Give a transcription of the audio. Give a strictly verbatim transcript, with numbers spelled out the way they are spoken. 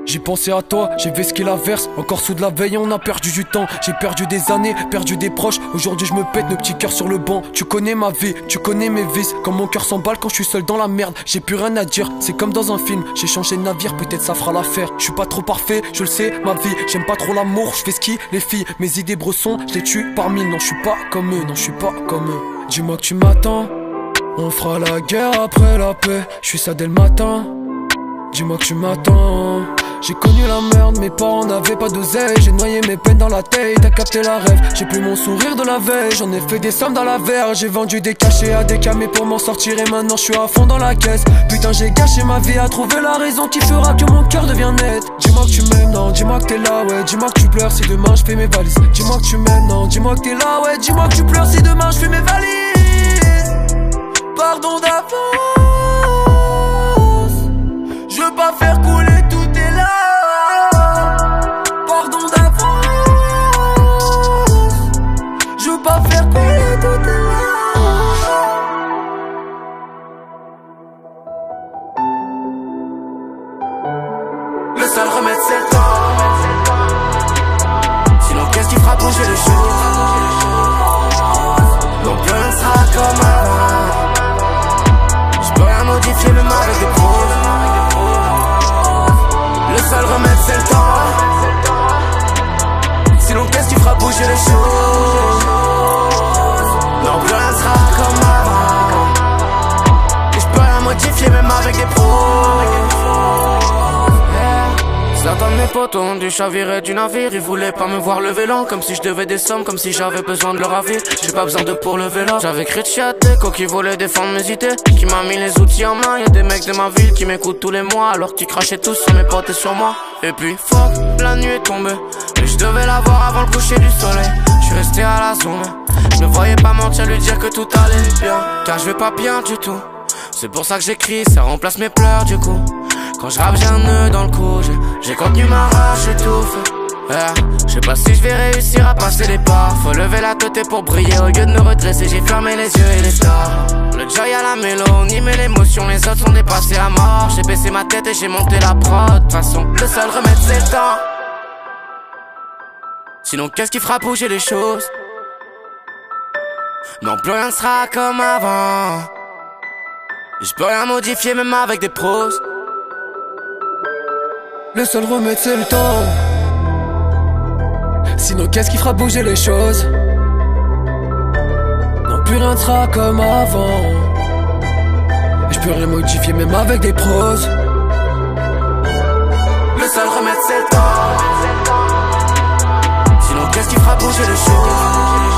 J'ai pensé à toi, j'ai vesqué la verse. Encore sous de la veille, on a perdu du temps. J'ai perdu des années, perdu des proches. Aujourd'hui je me pète nos petits cœurs sur le banc. Tu connais ma vie, tu connais mes vices. Quand mon cœur s'emballe quand je suis seul dans la merde. J'ai plus rien à dire, c'est comme dans un film. J'ai changé de navire, peut-être ça fera l'affaire. Je suis pas trop parfait, je le sais, ma vie. J'aime pas trop l'amour, je fais ski, les filles. Mes idées bressons, je les tue par mille. Non je suis pas comme eux, non je suis pas comme eux. Dis-moi que tu m'attends, on fera la guerre après la paix. Je suis ça dès le matin. Dis-moi que tu m'attends. J'ai connu la merde, mes parents n'avaient pas d'oseille. J'ai noyé mes peines dans la tête, t'as capté la rêve. J'ai plus mon sourire de la veille, j'en ai fait des sommes dans la verre. J'ai vendu des cachets à des camés pour m'en sortir. Et maintenant je suis à fond dans la caisse. Putain j'ai gâché ma vie à trouver la raison qui fera que mon cœur devient net. Dis-moi que tu m'aimes, non, dis-moi que t'es là, ouais. Dis-moi que tu pleures si demain je fais mes valises. Dis-moi que tu m'aimes, non, dis-moi que t'es là, ouais. Dis-moi que tu pleures si demain je fais mes valises. Pardon d'avance, je veux pas faire couler tout est là. Pardon d'avance, je veux pas faire couler tout est là. Le seul remède c'est le temps. Sinon qu'est-ce qui fera bouger les choses? Non plus rien sera comme avant. J'peux rien modifier même avec des pros. Le seul remède c'est le temps. Sinon qu'est-ce qui fera bouger les choses? Non plus rien sera comme avant. Et j'peux rien modifier même avec des pros. Certains de mes potos ont dû chavirer du navire. Ils voulaient pas me voir lever l'an, comme si je devais des sommes, comme si j'avais besoin de leur avis. J'ai pas besoin de pour lever là. J'avais écrit de Chiateco qui voulait défendre mes idées, qui m'a mis les outils en main. Y'a des mecs de ma ville qui m'écoutent tous les mois, alors qu'ils crachaient tous sur mes potes et sur moi. Et puis fuck, la nuit est tombée, et je devais la voir avant le coucher du soleil. Je suis resté à la zone, je ne voyais pas mentir, lui dire que tout allait bien, car je vais pas bien du tout. C'est pour ça que j'écris, ça remplace mes pleurs du coup. Quand je rappe j'ai un nœud dans le cou, j'ai contenu ma rage, j'ai tout fait. Yeah. Je sais pas si je vais réussir à passer les pas. Faut lever la tête pour briller, au lieu de me redresser j'ai fermé les yeux et les stars. Le joy à la mélo, ni mais l'émotion, les autres sont dépassés à mort. J'ai baissé ma tête et j'ai monté la prod. De toute façon, le seul remède c'est le temps. Sinon qu'est-ce qui fera bouger les choses? Non plus rien ne sera comme avant. Je peux rien modifier même avec des pros. Le seul remède c'est le temps. Sinon qu'est-ce qui fera bouger les choses? Non plus rien ne sera comme avant. Et je peux rien modifier même avec des pros. Le seul remède c'est le temps. Sinon qu'est-ce qui fera bouger les choses?